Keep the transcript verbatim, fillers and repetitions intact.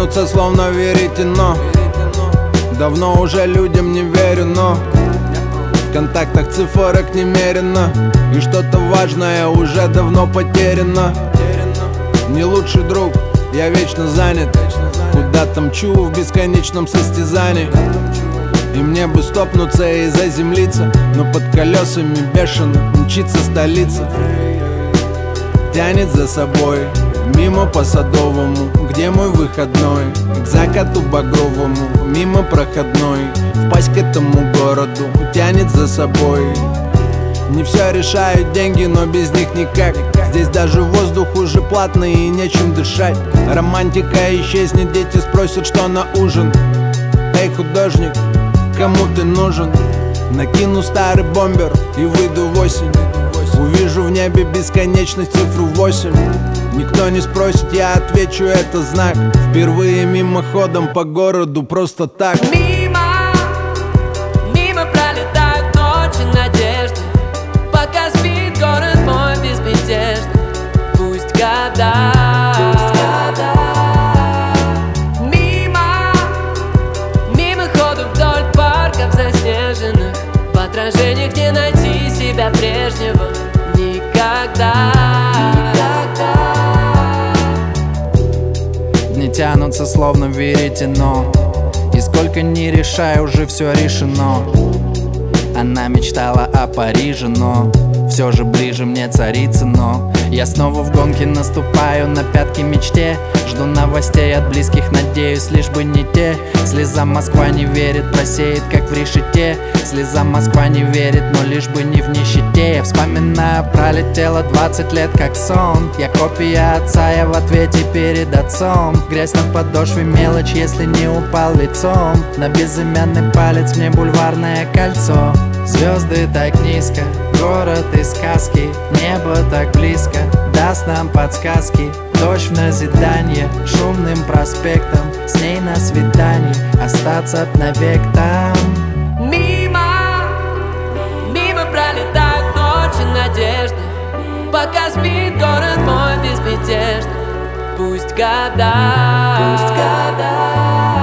тянутся словно веретено. Давно уже людям не верю, но в контактах цифрок немерено, и что-то важное уже давно потеряно. Не лучший друг, я вечно занят, куда-то мчу в бесконечном состязании. И мне бы стопнуться и заземлиться, но под колесами бешено мчится столица. Тянет за собой мимо по Садовому, где мой выходной, к закату багровому, мимо проходной, впасть к этому городу тянет за собой. Не все решают деньги, но без них никак. Здесь даже воздух уже платный и нечем дышать. Романтика исчезнет, дети спросят, что на ужин. Эй, художник, кому ты нужен? Накину старый бомбер и выйду в осень. Увижу в небе бесконечность, цифру восемь. Никто не спросит, я отвечу, это знак. Впервые мимоходом по городу просто так. Мимо, мимо пролетают ночи надежды, пока спит город мой безмятежный. Пусть года, пусть года. Мимо, мимо ходу вдоль парков заснеженных, в отражениях не найти себя прежнего никогда. Дни тянутся словно веретено, и сколько не решай, уже все решено. Она мечтала о Париже, но все же ближе мне царица, но я снова в гонке наступаю на пятки мечте. Жду новостей от близких, надеюсь, лишь бы не те. Слеза Москва не верит, просеет, как в решете. Слеза Москва не верит, но лишь бы не в нищете. Я вспоминаю, пролетело двадцать лет как сон. Я копия отца, я в ответе перед отцом. Грязь на подошве, мелочь, если не упал лицом. На безымянный палец мне бульварное кольцо. Звезды так низко, город из сказки, небо так близко, даст нам подсказки. Дождь в назидание, шумным проспектом, с ней на свидании, остаться навек там. Мимо, мимо пролетают ночи надежды, пока спит город мой безмятежный. Пусть года, пусть года.